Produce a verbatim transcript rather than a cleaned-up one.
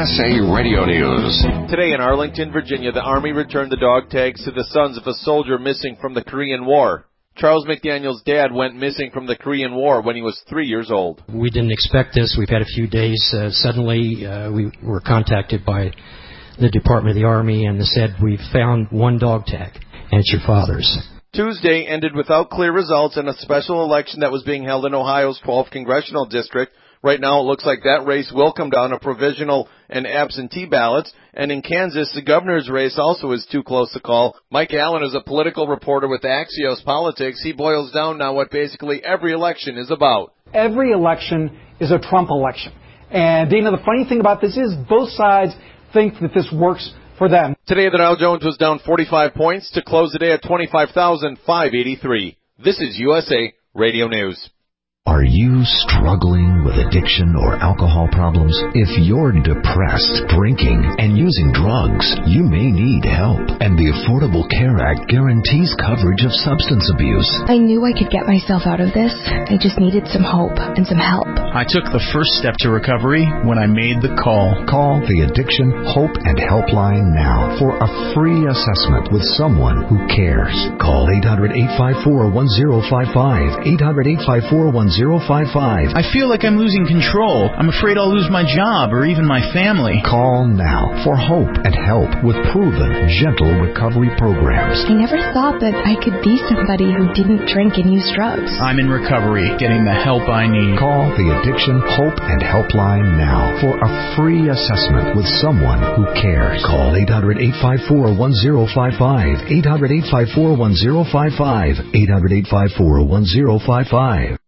S A Radio News. Today in Arlington, Virginia, the Army returned the dog tags to the sons of a soldier missing from the Korean War. Charles McDaniel's dad went missing from the Korean War when he was three years old. We didn't expect this. We've had a few days. Uh, suddenly, uh, we were contacted by the Department of the Army, and they said, we've found one dog tag, and it's your father's. Tuesday ended without clear results in a special election that was being held in Ohio's twelfth Congressional District. Right now, it looks like that race will come down to provisional and absentee ballots. And in Kansas, the governor's race also is too close to call. Mike Allen is a political reporter with Axios Politics. He boils down now what basically every election is about. Every election is a Trump election. And, Dana, the funny thing about this is both sides think that this works for them. Today, the Dow Jones was down forty-five points to close the day at twenty-five thousand five hundred eighty-three. This is U S A Radio News. Are you struggling with addiction or alcohol problems? If you're depressed, drinking, and using drugs, you may need help. And the Affordable Care Act guarantees coverage of substance abuse. I knew I could get myself out of this. I just needed some hope and some help. I took the first step to recovery when I made the call. Call the Addiction Hope and Helpline now for a free assessment with someone who cares. Call eight hundred, eight five four, one zero five five, eight hundred, eight five four, one zero five five. I feel like I'm losing control. I'm afraid I'll lose my job or even my family. Call now for hope and help with proven, gentle recovery programs. I never thought that I could be somebody who didn't drink and use drugs. I'm in recovery, getting the help I need. Call the Addiction Hope and Helpline now for a free assessment with someone who cares. Call eight hundred, eight five four, one zero five five, eight hundred, eight five four, one zero five five, eight hundred, eight five four, one zero five five.